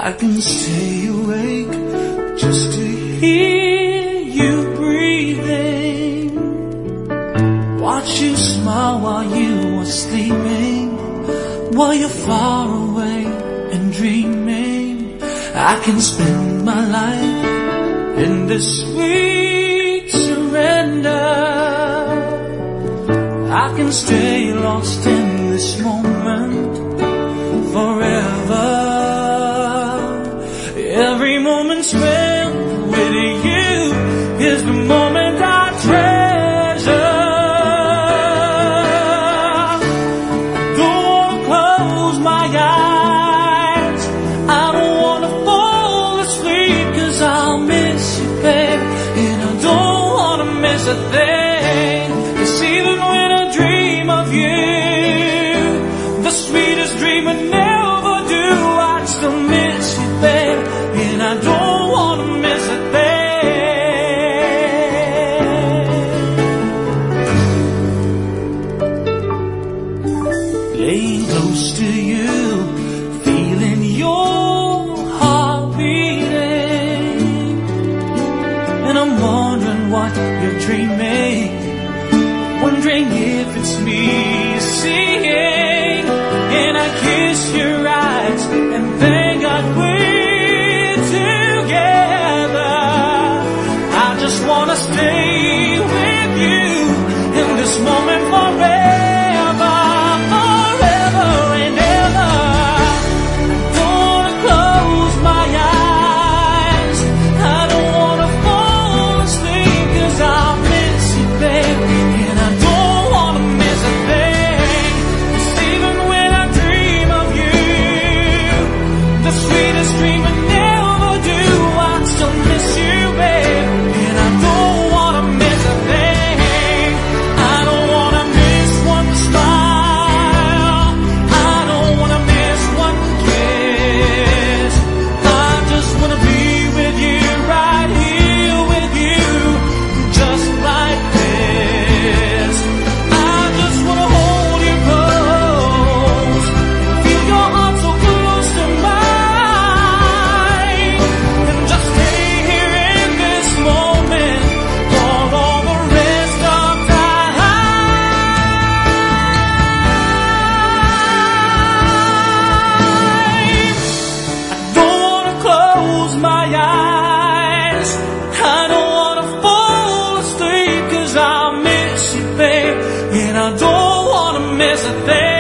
I can stay awake just to hear you breathing, watch you smile while you are sleeping, while you're far away and dreaming. I can spend my life in this sweet surrender. I can stay lost in this moment forever. Every moment spent with you is the moment I treasure. Don't wanna close my eyes, I don't wanna fall asleep, 'cause I'll miss you, babe, and I don't wanna miss a thing. 'Cause even when I dream of you, the sweetest dream I never do, I still miss you, babe, and I don't wanna miss a thing. Laying close to you, feeling your heart beating, and I'm wondering what you're dreaming, wondering if it's me seeing. And I kiss your eyes and thank God we're together. I just wanna stay with you in this moment forever, forever and ever. Don't wanna close my eyes, I don't wanna fall asleep, 'cause I'll miss you, babe, and I don't wanna miss a thing. 'Cause even when I dream of you, the sweetest dream I never do, I still miss you, babe, and I don't wanna miss a thing. I don't wanna miss one smile, I don't wanna miss one kiss. I just wanna be with you, right here with you, just like this. I just wanna hold you close, feel your heart so close to mine, and just stay here in this moment for all the rest of time. I don't wanna close my eyes, I don't wanna fall asleep, 'cause I'll miss you, babe, and I don't wanna miss a thing.